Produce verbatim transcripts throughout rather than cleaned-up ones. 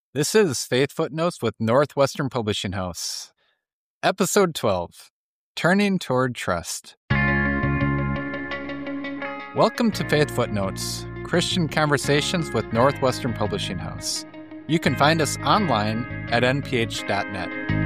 This is Faith Footnotes with Northwestern Publishing House. Episode twelve, Turning Toward Trust. Welcome to Faith Footnotes, Christian Conversations with Northwestern Publishing House. You can find us online at n p h dot net.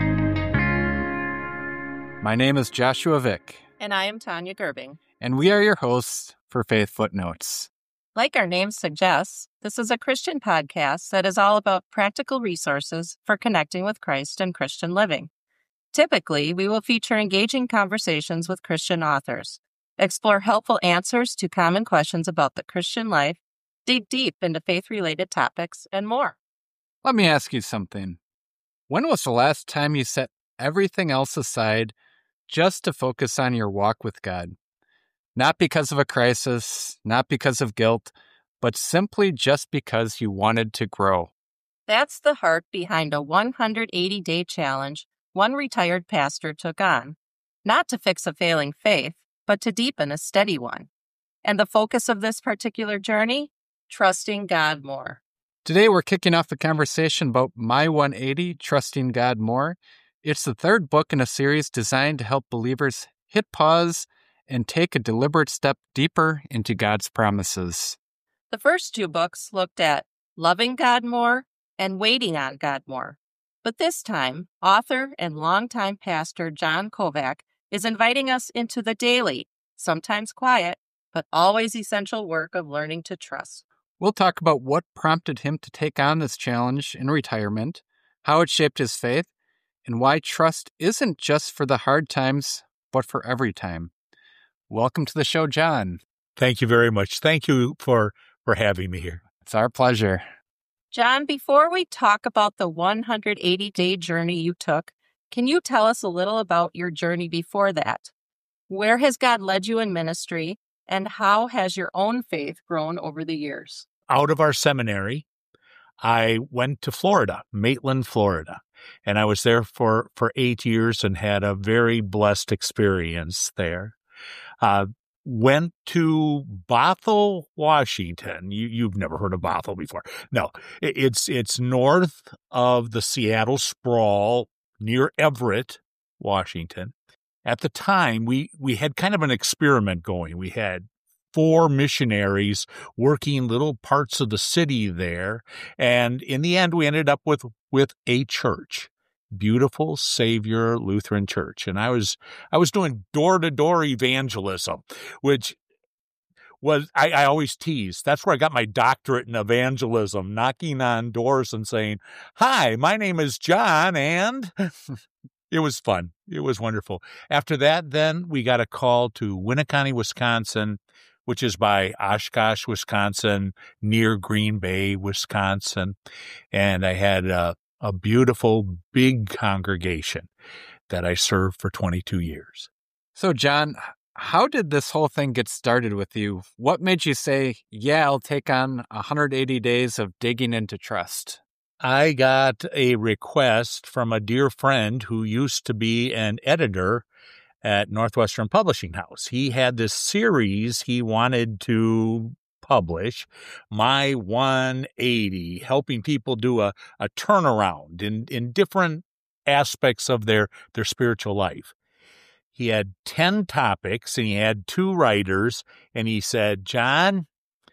My name is Joshua Vick. And I am Tanya Gerbing. And we are your hosts for Faith Footnotes. Like our name suggests, this is a Christian podcast that is all about practical resources for connecting with Christ and Christian living. Typically, we will feature engaging conversations with Christian authors, explore helpful answers to common questions about the Christian life, dig deep into faith-related topics, and more. Let me ask you something. When was the last time you set everything else aside just to focus on your walk with God? Not because of a crisis, not because of guilt, but simply just because you wanted to grow. That's the heart behind a one hundred eighty day challenge one retired pastor took on, not to fix a failing faith, but to deepen a steady one. And the focus of this particular journey? Trusting God more. Today we're kicking off a conversation about My one eighty, Trusting God More. It's the third book in a series designed to help believers hit pause and take a deliberate step deeper into God's promises. The first two books looked at loving God more and waiting on God more. But this time, author and longtime pastor John Kovac is inviting us into the daily, sometimes quiet, but always essential work of learning to trust. We'll talk about what prompted him to take on this challenge in retirement, how it shaped his faith, and why trust isn't just for the hard times, but for every time. Welcome to the show, John. Thank you very much. Thank you for, for having me here. It's our pleasure. John, before we talk about the one hundred eighty day journey you took, can you tell us a little about your journey before that? Where has God led you in ministry, and how has your own faith grown over the years? Out of our seminary, I went to Florida, Maitland, Florida, and I was there for, for eight years and had a very blessed experience there. Uh, went to Bothell, Washington. You, you've never heard of Bothell before. No, it, it's it's north of the Seattle sprawl near Everett, Washington. At the time, we, we had kind of an experiment going. We had four missionaries working little parts of the city there. And in the end, we ended up with, with a church. Beautiful Savior Lutheran Church. And I was I was doing door-to-door evangelism, which was, I, I always tease. That's where I got my doctorate in evangelism, knocking on doors and saying, "Hi, my name is John," and it was fun. It was wonderful. After that, then we got a call to Winneconne, Wisconsin, which is by Oshkosh, Wisconsin, near Green Bay, Wisconsin. And I had a a beautiful, big congregation that I served for twenty-two years. So, John, how did this whole thing get started with you? What made you say, yeah, I'll take on one hundred eighty days of digging into trust? I got a request from a dear friend who used to be an editor at Northwestern Publishing House. He had this series he wanted to publish, My one eighty, helping people do a, a turnaround in, in different aspects of their, their spiritual life. He had ten topics and he had two writers, and he said, "John,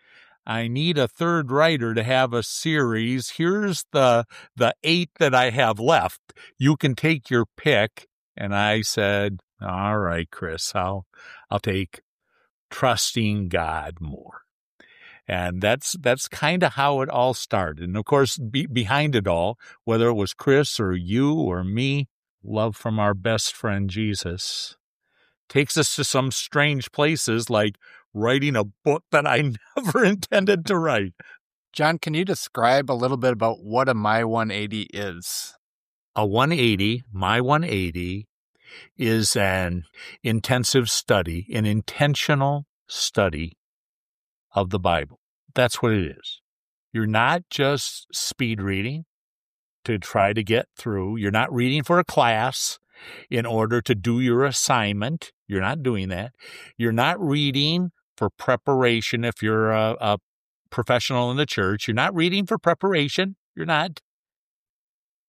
I need a third writer to have a series. Here's the, the eight that I have left. You can take your pick." And I said, "All right, Chris, I'll, I'll take Trusting God More." And that's that's kind of how it all started. And, of course, be, behind it all, whether it was Chris or you or me, love from our best friend Jesus takes us to some strange places, like writing a book that I never intended to write. John, can you describe a little bit about what a My one eighty is? A one eighty, My one eighty, is an intensive study, an intentional study of the Bible. That's what it is. You're not just speed reading to try to get through. You're not reading for a class in order to do your assignment. You're not doing that. You're not reading for preparation if you're a, a professional in the church. You're not reading for preparation. You're not.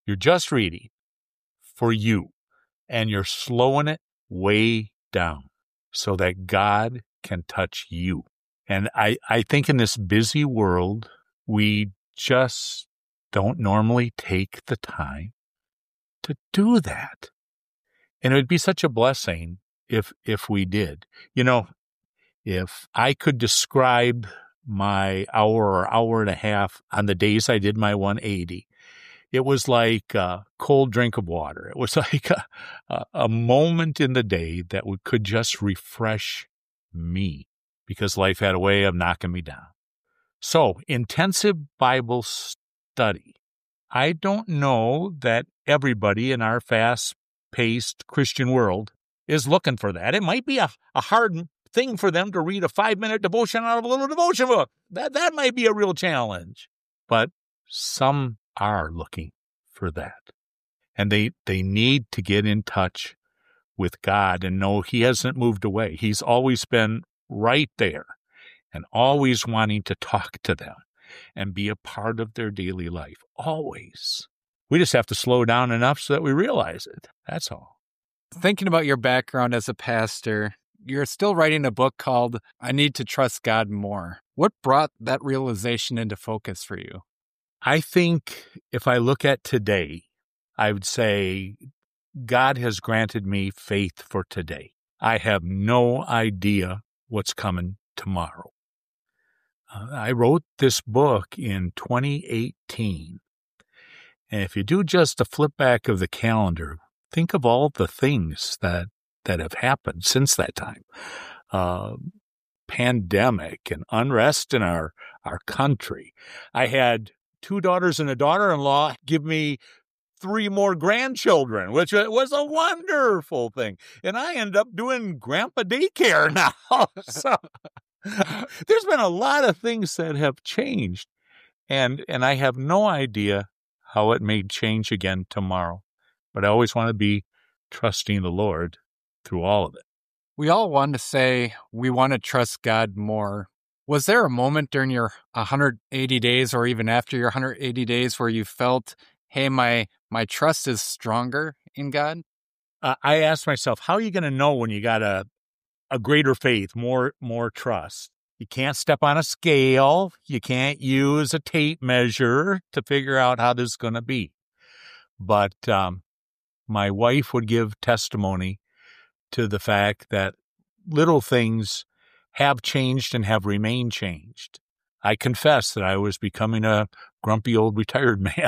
You're just reading for you, and you're slowing it way down so that God can touch you. And I, I think in this busy world, we just don't normally take the time to do that. And it would be such a blessing if if we did. You know, if I could describe my hour or hour and a half on the days I did my one eighty, it was like a cold drink of water. It was like a, a, a moment in the day that would, could just refresh me because life had a way of knocking me down. So, intensive Bible study. I don't know that everybody in our fast-paced Christian world is looking for that. It might be a, a hard thing for them to read a five-minute devotion out of a little devotion book. That, that might be a real challenge. But some are looking for that. And they, they need to get in touch with God and know He hasn't moved away. He's always been right there and always wanting to talk to them and be a part of their daily life. Always. We just have to slow down enough so that we realize it. That's all. Thinking about your background as a pastor, you're still writing a book called I Need to Trust God More. What brought that realization into focus for you? I think if I look at today, I would say God has granted me faith for today. I have no idea what's coming tomorrow. Uh, I wrote this book in twenty eighteen. And if you do just a flip back of the calendar, think of all the things that, that have happened since that time. Uh, pandemic and unrest in our, our country. I had two daughters and a daughter-in-law give me three more grandchildren, which was a wonderful thing. And I end up doing grandpa daycare now. So there's been a lot of things that have changed. And, and I have no idea how it may change again tomorrow. But I always want to be trusting the Lord through all of it. We all want to say we want to trust God more. Was there a moment during your one hundred eighty days or even after your one hundred eighty days where you felt, hey, my my trust is stronger in God? Uh, I asked myself, how are you going to know when you got a, a greater faith, more more trust? You can't step on a scale. You can't use a tape measure to figure out how this is going to be. But um, my wife would give testimony to the fact that little things have changed and have remained changed. I confess that I was becoming a grumpy old retired man.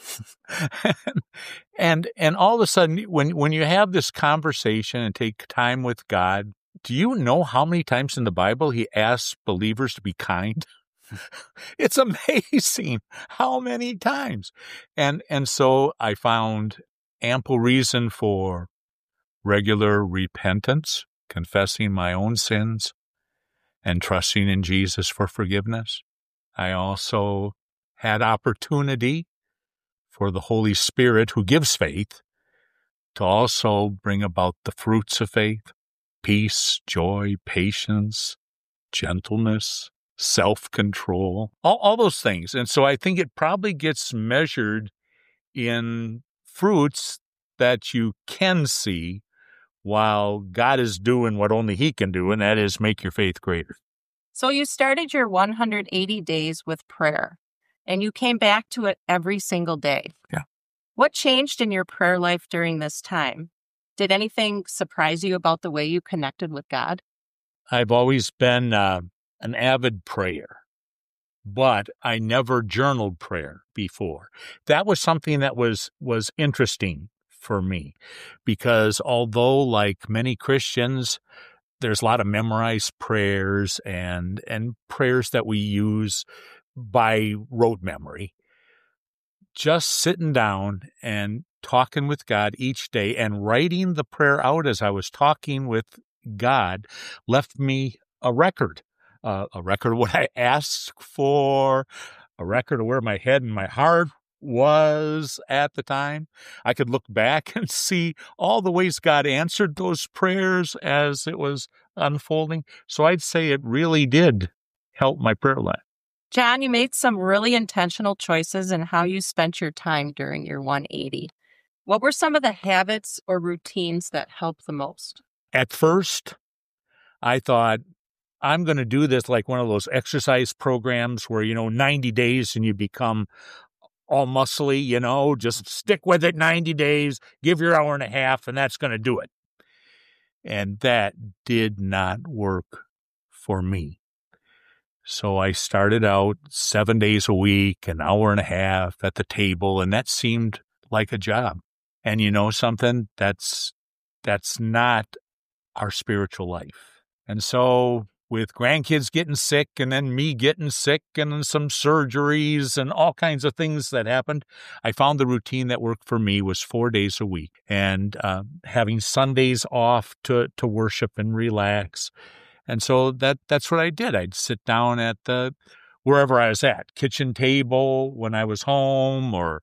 and and all of a sudden, when, when you have this conversation and take time with God, do you know how many times in the Bible He asks believers to be kind? It's amazing how many times. And and so I found ample reason for regular repentance, confessing my own sins, and trusting in Jesus for forgiveness. I also had opportunity for the Holy Spirit, who gives faith, to also bring about the fruits of faith: peace, joy, patience, gentleness, self-control, all, all those things. And so I think it probably gets measured in fruits that you can see while God is doing what only He can do, and that is make your faith greater. So you started your one hundred eighty days with prayer, and you came back to it every single day. Yeah. What changed in your prayer life during this time? Did anything surprise you about the way you connected with God? I've always been uh, an avid prayer, but I never journaled prayer before. That was something that was was interesting for me, because although, like many Christians, there's a lot of memorized prayers and and prayers that we use by rote memory, just sitting down and talking with God each day and writing the prayer out as I was talking with God left me a record, uh, a record of what I asked for, a record of where my head and my heart was at the time. I could look back and see all the ways God answered those prayers as it was unfolding. So I'd say it really did help my prayer life. John, you made some really intentional choices in how you spent your time during your one eighty. What were some of the habits or routines that helped the most? At first, I thought, I'm going to do this like one of those exercise programs where, you know, ninety days and you become all muscly, you know, just stick with it ninety days, give your hour and a half, and that's going to do it. And that did not work for me. So I started out seven days a week, an hour and a half at the table, and that seemed like a job. And you know something? That's that's not our spiritual life. And so with grandkids getting sick and then me getting sick and then some surgeries and all kinds of things that happened, I found the routine that worked for me was four days a week and uh, having Sundays off to, to worship and relax. And so that that's what I did. I'd sit down at the wherever I was at, kitchen table when I was home, or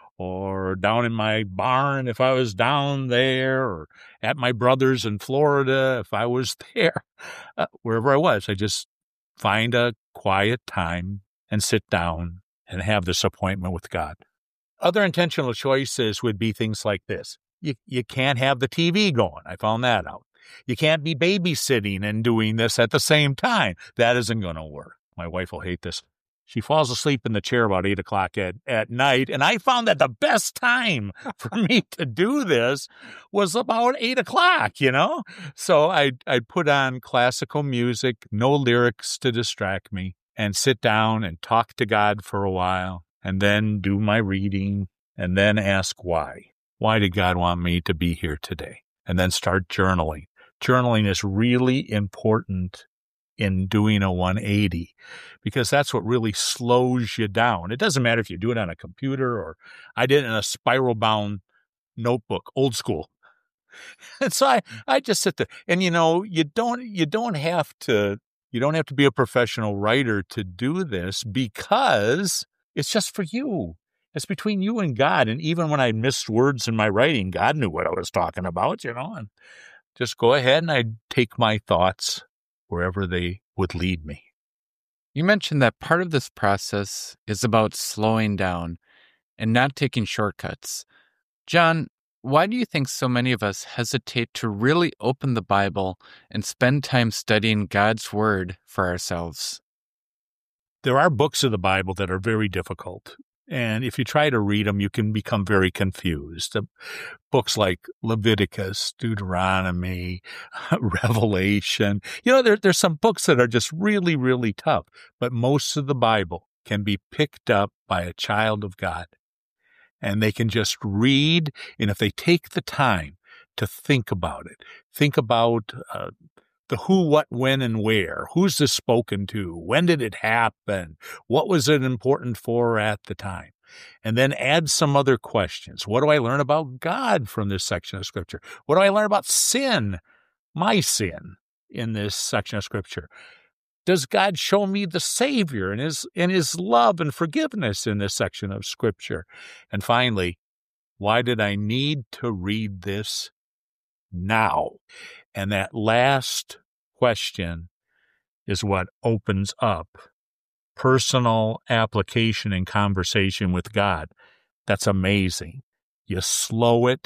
or down in my barn if I was down there, or at my brother's in Florida if I was there. Uh, wherever I was, I just find a quiet time and sit down and have this appointment with God. Other intentional choices would be things like this. You, you can't have the T V going. I found that out. You can't be babysitting and doing this at the same time. That isn't going to work. My wife will hate this. She falls asleep in the chair about eight o'clock at, at night, and I found that the best time for me to do this was about eight o'clock, you know? So I'd, I'd put on classical music, no lyrics to distract me, and sit down and talk to God for a while, and then do my reading, and then ask why. Why did God want me to be here today? And then start journaling. Journaling is really important in doing a one eighty, because that's what really slows you down. It doesn't matter if you do it on a computer, or I did it in a spiral-bound notebook, old school. And so I, I just sit there, and you know, you don't you don't have to you don't have to be a professional writer to do this, because it's just for you. It's between you and God. And even when I missed words in my writing, God knew what I was talking about, you know, and just go ahead and I'd take my thoughts wherever they would lead me. You mentioned that part of this process is about slowing down and not taking shortcuts. John, why do you think so many of us hesitate to really open the Bible and spend time studying God's Word for ourselves? There are books of the Bible that are very difficult. And if you try to read them, you can become very confused. Uh, books like Leviticus, Deuteronomy, Revelation. You know, there, there's some books that are just really, really tough. But most of the Bible can be picked up by a child of God. And they can just read. And if they take the time to think about it, think about uh, the who, what, when, and where. Who's this spoken to? When did it happen? What was it important for at the time? And then add some other questions. What do I learn about God from this section of Scripture? What do I learn about sin, my sin, in this section of Scripture? Does God show me the Savior and his, and his love and forgiveness in this section of Scripture? And finally, why did I need to read this now? And that last question is what opens up personal application and conversation with God. That's amazing. You slow it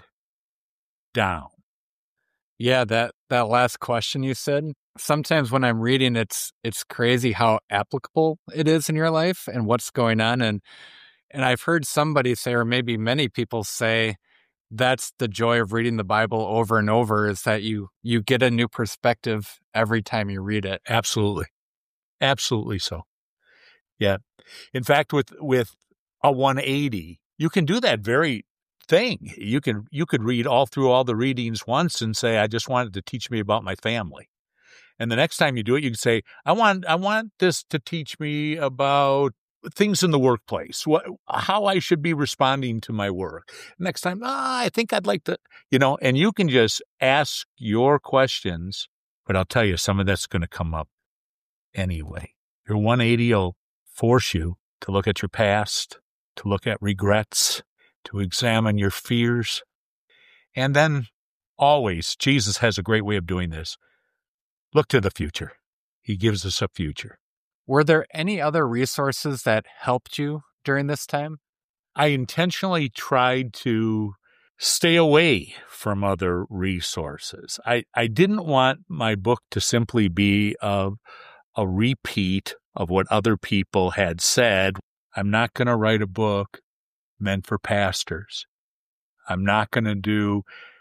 down. Yeah, that, that last question you said, sometimes when I'm reading, it's it's crazy how applicable it is in your life and what's going on. And and I've heard somebody say, or maybe many people say, that's the joy of reading the Bible over and over, is that you you get a new perspective every time you read it. Absolutely. Absolutely so. Yeah. In fact, with with a one eighty, you can do that very thing. You can you could read all through all the readings once and say, I just wanted to teach me about my family. And the next time you do it, you can say, I want I want this to teach me about things in the workplace, what, how I should be responding to my work. Next time, ah, I think I'd like to, you know, and you can just ask your questions, but I'll tell you, some of that's going to come up anyway. Your one eighty will force you to look at your past, to look at regrets, to examine your fears. And then always, Jesus has a great way of doing this. Look to the future. He gives us a future. Were there any other resources that helped you during this time? I intentionally tried to stay away from other resources. I, I didn't want my book to simply be a, a repeat of what other people had said. I'm not going to write a book meant for pastors. I'm not going to do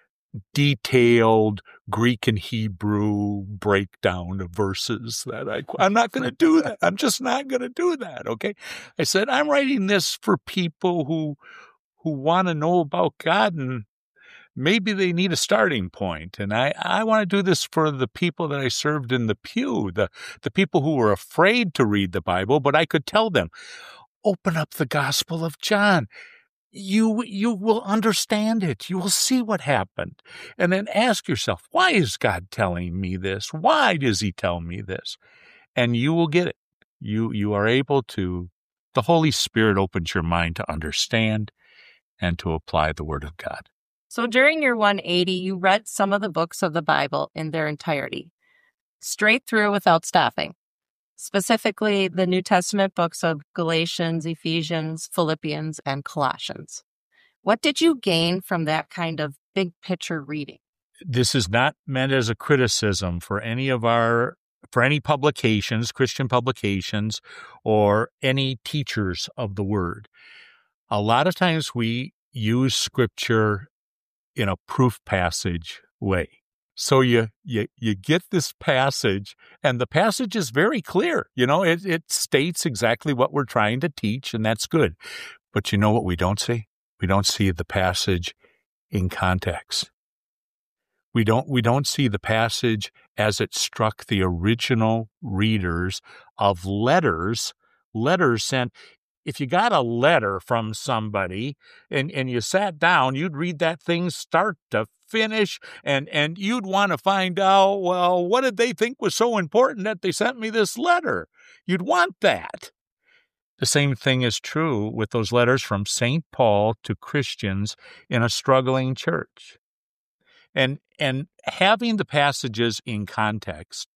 detailed Greek and Hebrew breakdown of verses that I, I'm not going to do that. I'm just not going to do that. Okay. I said, I'm writing this for people who, who want to know about God, and maybe they need a starting point. And I, I want to do this for the people that I served in the pew, the, the people who were afraid to read the Bible, but I could tell them, open up the Gospel of John. You you will understand it. You will see what happened. And then ask yourself, why is God telling me this? Why does he tell me this? And you will get it. You you are able to, the Holy Spirit opens your mind to understand and to apply the Word of God. So during your one eighty, you read some of the books of the Bible in their entirety, straight through without stopping. Specifically, the New Testament books of Galatians, Ephesians, Philippians, and Colossians. What did you gain from that kind of big picture reading? This is not meant as a criticism for any of our, for any publications, Christian publications, or any teachers of the Word. A lot of times we use Scripture in a proof passage way. So you, you you get this passage, and the passage is very clear. You know, it, it states exactly what we're trying to teach, and that's good. But you know what we don't see? We don't see the passage in context. We don't we don't see the passage as it struck the original readers of letters, letters sent. If you got a letter from somebody and, and you sat down, you'd read that thing start to finish, and, and you'd want to find out, well, what did they think was so important that they sent me this letter? You'd want that. The same thing is true with those letters from Saint Paul to Christians in a struggling church. And, and having the passages in context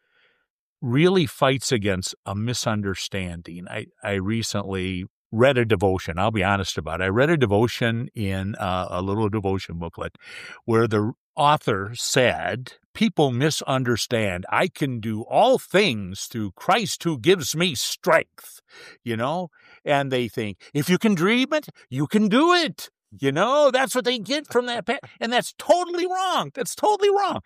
really fights against a misunderstanding. I, I recently read a devotion. I'll be honest about it. I read a devotion in uh, a little devotion booklet where the author said, people misunderstand. I can do all things through Christ who gives me strength, you know, and they think if you can dream it, you can do it. You know, that's what they get from that. And that's totally wrong. That's totally wrong.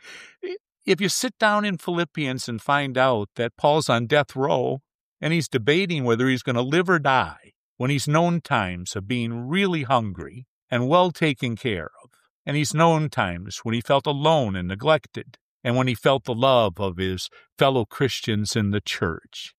If you sit down in Philippians and find out that Paul's on death row and he's debating whether he's going to live or die, when he's known times of being really hungry and well taken care of, and he's known times when he felt alone and neglected, and when he felt the love of his fellow Christians in the church.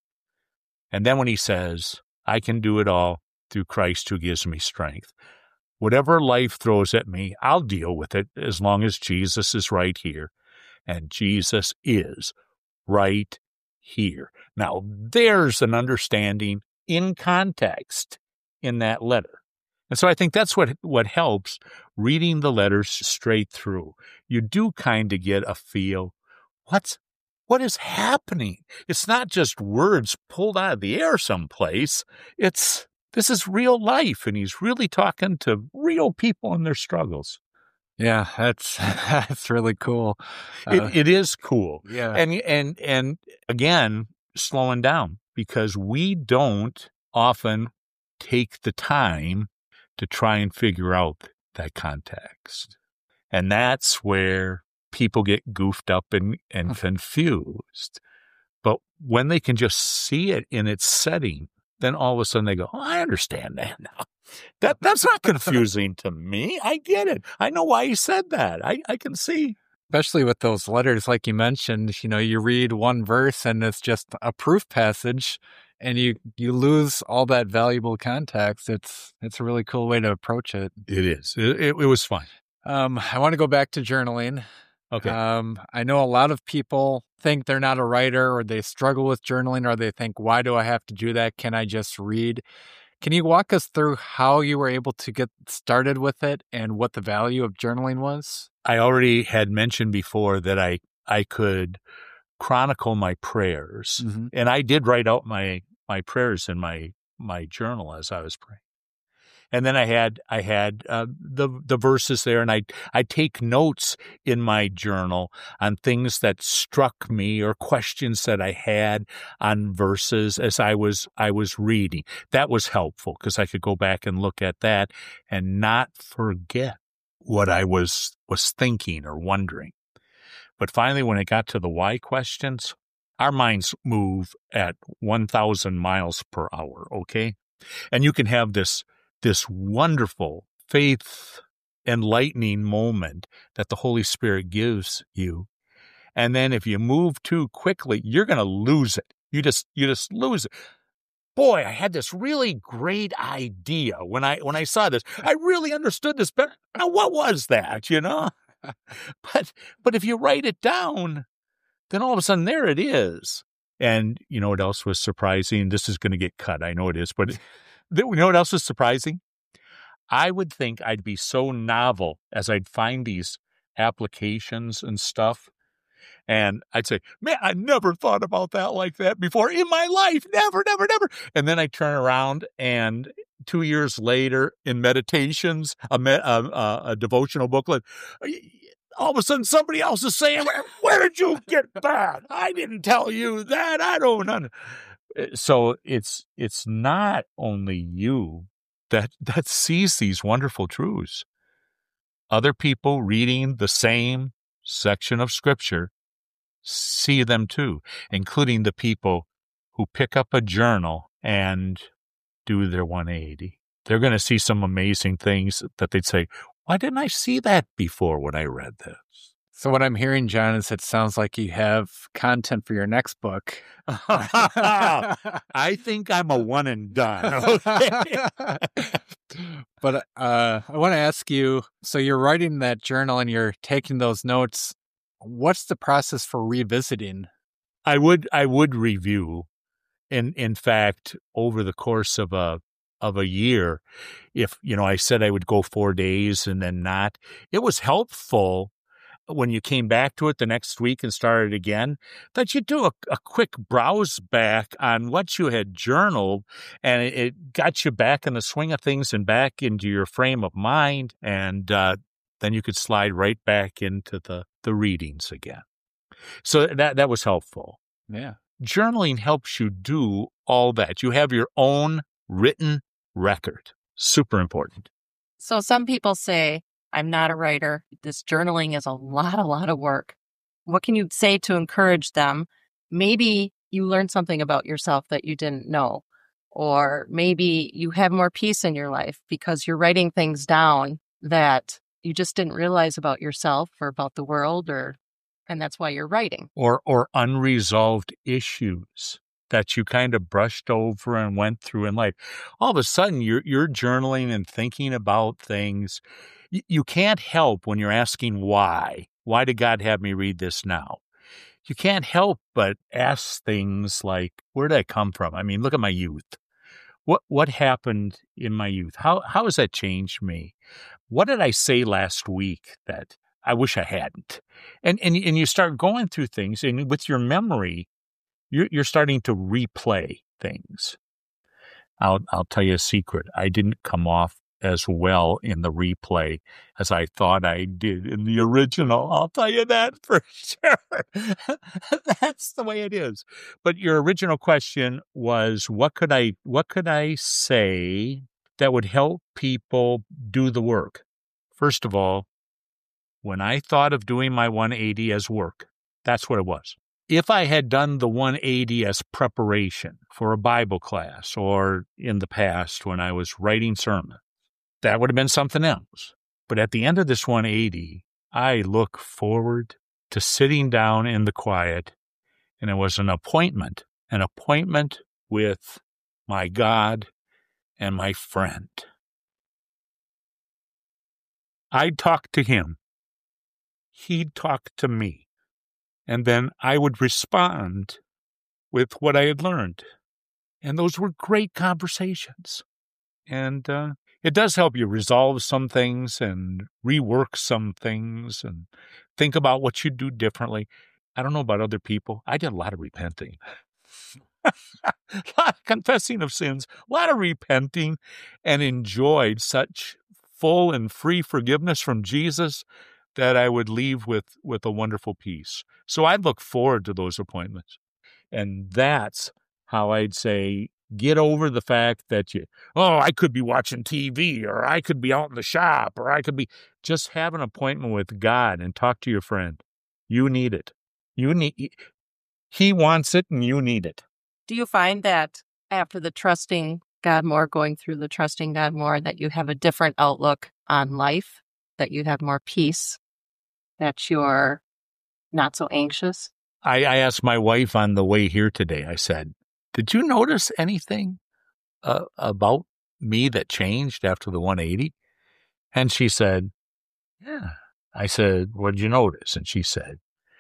And then when he says, I can do it all through Christ who gives me strength. Whatever life throws at me, I'll deal with it as long as Jesus is right here. And Jesus is right here. Now, there's an understanding in context in that letter. And so I think that's what, what helps reading the letters straight through. You do kind of get a feel, what's, what is happening? It's not just words pulled out of the air someplace. It's, this is real life, and he's really talking to real people and their struggles. Yeah, that's that's really cool. Uh, it, it is cool. Yeah. And, and, and again, slowing down, because we don't often take the time to try and figure out that context. And that's where people get goofed up and, and confused. But when they can just see it in its setting, then all of a sudden they go, oh, I understand that now. That That's not confusing to me. I get it. I know why he said that. I, I can see. Especially with those letters, like you mentioned, you know, you read one verse and it's just a proof passage, and you, you lose all that valuable context. It's it's a really cool way to approach it. It is. It, it, it was fun. Um, I want to go back to journaling. Okay. Um, I know a lot of people think they're not a writer, or they struggle with journaling, or they think, why do I have to do that? Can I just read? Can you walk us through how you were able to get started with it and what the value of journaling was? I already had mentioned before that I, I could chronicle my prayers. Mhm. And I did write out my my prayers in my my journal as I was praying. And then I had I had uh, the the verses there, and I I take notes in my journal on things that struck me or questions that I had on verses as I was I was reading. That was helpful because I could go back and look at that and not forget what I was was thinking or wondering. But finally, when it got to the why questions, our minds move at one thousand miles per hour. Okay, and you can have this. this wonderful faith enlightening moment that the Holy Spirit gives you. And then if you move too quickly, you're going to lose it. You just, you just lose it. Boy, I had this really great idea when I, when I saw this. I really understood this better. Now, what was that, you know? but, but if you write it down, then all of a sudden there it is. And you know what else was surprising? This is going to get cut. I know it is, but you know what else is surprising? I would think I'd be so novel as I'd find these applications and stuff. And I'd say, man, I never thought about that like that before in my life. Never, never, never. And then I turn around and two years later in meditations, a, me- a, a, a devotional booklet, all of a sudden somebody else is saying, where, where did you get that? I didn't tell you that. I don't know. So it's it's not only you that that sees these wonderful truths. Other people reading the same section of Scripture see them too, including the people who pick up a journal and do their one eighty. They're going to see some amazing things that they'd say, why didn't I see that before when I read this? So what I'm hearing, John, is it sounds like you have content for your next book. I think I'm a one and done. Okay. But uh, I want to ask you, so you're writing that journal and you're taking those notes. What's the process for revisiting? I would I would review. In in fact, over the course of a of a year, if you know, I said I would go four days and then not, it was helpful when you came back to it the next week and started again, that you do a, a quick browse back on what you had journaled, and it, it got you back in the swing of things and back into your frame of mind, and uh, then you could slide right back into the, the readings again. So that that was helpful. Yeah. Journaling helps you do all that. You have your own written record. Super important. So some people say, I'm not a writer. This journaling is a lot, a lot of work. What can you say to encourage them? Maybe you learned something about yourself that you didn't know, or maybe you have more peace in your life because you're writing things down that you just didn't realize about yourself or about the world, or and that's why you're writing. Or or unresolved issues that you kind of brushed over and went through in life. All of a sudden, you're you're journaling and thinking about things. You can't help when you're asking why. Why did God have me read this now? You can't help but ask things like, where did I come from? I mean, look at my youth. What what happened in my youth? How how has that changed me? What did I say last week that I wish I hadn't? And and and you start going through things, and with your memory, you're you're starting to replay things. I'll I'll tell you a secret. I didn't come off as well in the replay as I thought I did in the original. I'll tell you that for sure. That's the way it is. But your original question was, what could I what could I say that would help people do the work? First of all, when I thought of doing my one eighty as work, that's what it was. If I had done the one eighty as preparation for a Bible class, or in the past when I was writing sermons, that would have been something else. But at the end of this one eighty, I look forward to sitting down in the quiet, and it was an appointment, an appointment with my God and my friend. I'd talk to him. He'd talk to me. And then I would respond with what I had learned. And those were great conversations. And uh, it does help you resolve some things and rework some things and think about what you do differently. I don't know about other people. I did a lot of repenting. A lot of confessing of sins, a lot of repenting, and enjoyed such full and free forgiveness from Jesus that I would leave with, with a wonderful peace. So I look forward to those appointments. And that's how I'd say, get over the fact that you, oh, I could be watching T V, or I could be out in the shop, or I could be, just have an appointment with God and talk to your friend. You need it. You need, he wants it and you need it. Do you find that after the Trusting God More, going through the Trusting God More, that you have a different outlook on life, that you have more peace, that you're not so anxious? I, I asked my wife on the way here today, I said, did you notice anything uh, about me that changed after the one eighty? And she said, yeah. I said, what did you notice? And she said,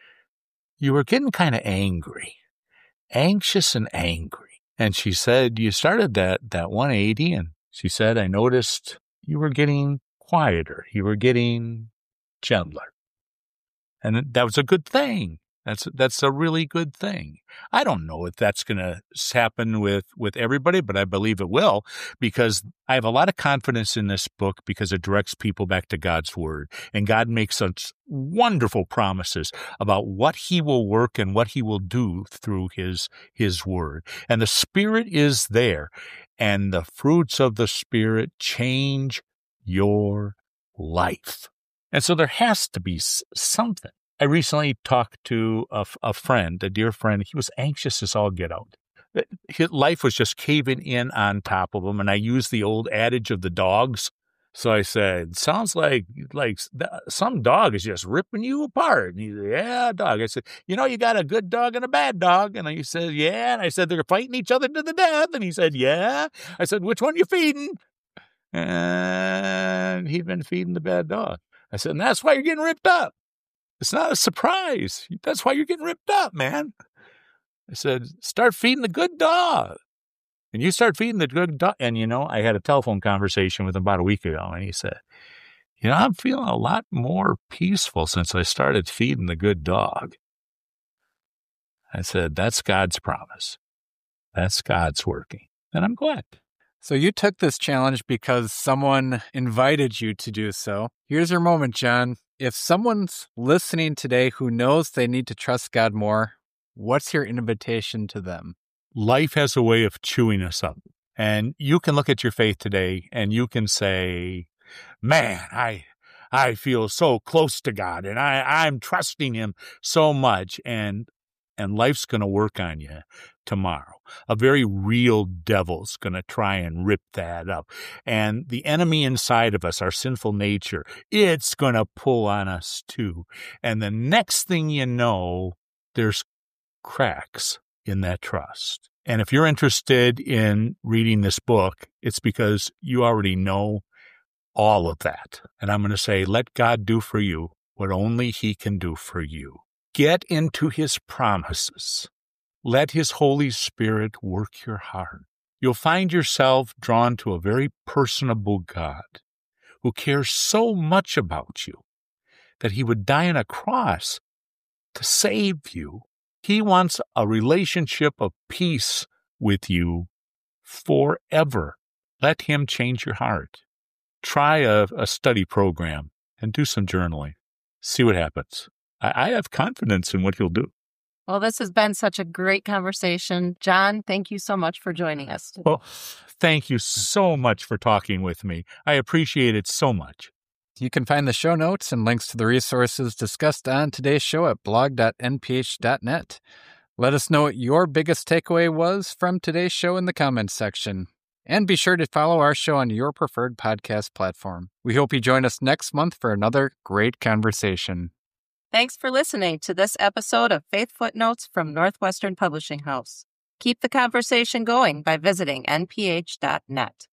you were getting kind of angry. Anxious and angry. And she said, you started that, that one eighty, and she said, I noticed you were getting quieter. You were getting gentler. And that was a good thing. That's that's a really good thing. I don't know if that's going to happen with, with everybody, but I believe it will, because I have a lot of confidence in this book because it directs people back to God's word. And God makes such wonderful promises about what he will work and what he will do through his, his word. And the Spirit is there, and the fruits of the Spirit change your life. And so there has to be something. I recently talked to a, a friend, a dear friend. He was anxious as all get out. His life was just caving in on top of him. And I used the old adage of the dogs. So I said, sounds like like some dog is just ripping you apart. And he said, yeah, dog. I said, you know, you got a good dog and a bad dog. And he said, yeah. And I said, they're fighting each other to the death. And he said, yeah. I said, which one you feeding? And he'd been feeding the bad dog. I said, and that's why you're getting ripped up. It's not a surprise. That's why you're getting ripped up, man. I said, start feeding the good dog. And you start feeding the good dog. And, you know, I had a telephone conversation with him about a week ago, and he said, you know, I'm feeling a lot more peaceful since I started feeding the good dog. I said, that's God's promise. That's God's working. And I'm glad. So you took this challenge because someone invited you to do so. Here's your moment, John. If someone's listening today who knows they need to trust God more, what's your invitation to them? Life has a way of chewing us up. And you can look at your faith today and you can say, man, I I feel so close to God and I, I'm trusting him so much. And and life's going to work on you tomorrow. A very real devil's going to try and rip that up. And the enemy inside of us, our sinful nature, it's going to pull on us too. And the next thing you know, there's cracks in that trust. And if you're interested in reading this book, it's because you already know all of that. And I'm going to say, let God do for you what only he can do for you. Get into his promises. Let his Holy Spirit work your heart. You'll find yourself drawn to a very personable God who cares so much about you that he would die on a cross to save you. He wants a relationship of peace with you forever. Let him change your heart. Try a, a study program and do some journaling. See what happens. I, I have confidence in what he'll do. Well, this has been such a great conversation. John, thank you so much for joining us today. Well, thank you so much for talking with me. I appreciate it so much. You can find the show notes and links to the resources discussed on today's show at blog dot n p h dot net. Let us know what your biggest takeaway was from today's show in the comments section. And be sure to follow our show on your preferred podcast platform. We hope you join us next month for another great conversation. Thanks for listening to this episode of Faith Footnotes from Northwestern Publishing House. Keep the conversation going by visiting n p h dot net.